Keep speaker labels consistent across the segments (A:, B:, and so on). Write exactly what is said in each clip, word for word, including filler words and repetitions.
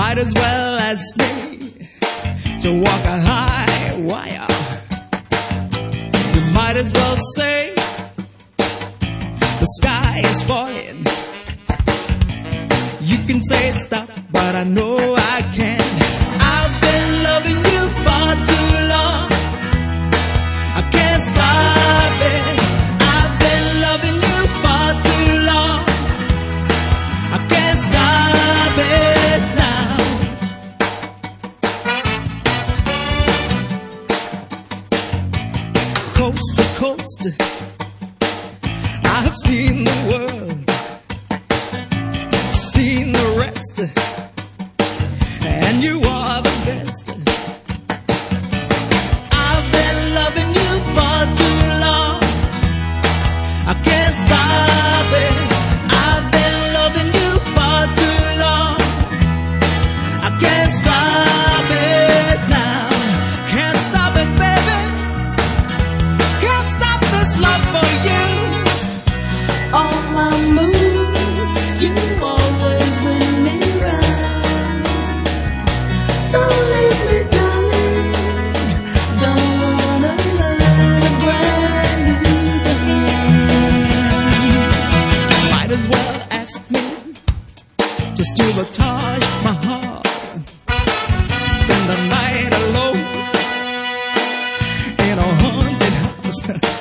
A: might as well ask me to walk a high wire. You might as well say the sky is falling. You can say stop, but I know I can't. I've been loving you far too long. I can't stop it. I've been loving you far too long. I can't stop it now. Coast to coast, I have seen the world, seen the rest, and you are the best. I've been loving you far too long. I can't stop it. I've been loving you far too long. I can't stop it now. Can't stop it, baby. Can't stop this love for you. All my moves, you always win me round. Don't leave me, darling. Don't wanna learn a brand new dance. Might as well ask me to steal a Taj Mahal, spend the night alone in a haunted house.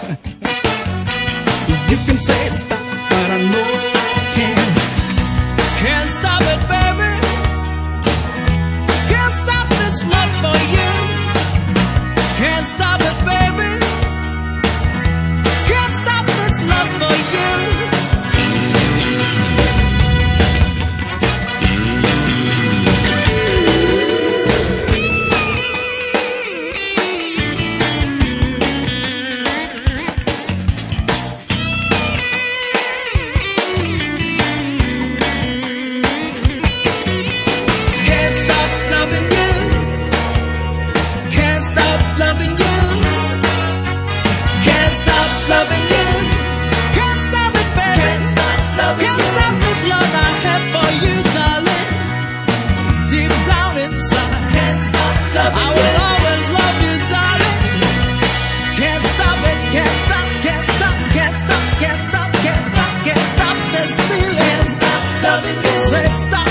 A: You can say stop, but I know I can't. Can't stop it, baby. Can't stop this love for you. Can't stop it, baby. Can't stop this love for you. Can't stop loving you. Can't stop loving you. Can't stop loving you. Can't stop it, baby. Can't stop loving Can't stop this love I have for you, darling. Deep down inside, can't stop loving I will always love you, darling. Can't stop it. Can't stop. Can't stop. Can't stop. Can't stop. Can't stop. Can't stop this feeling. Can't stop loving you. Say stop.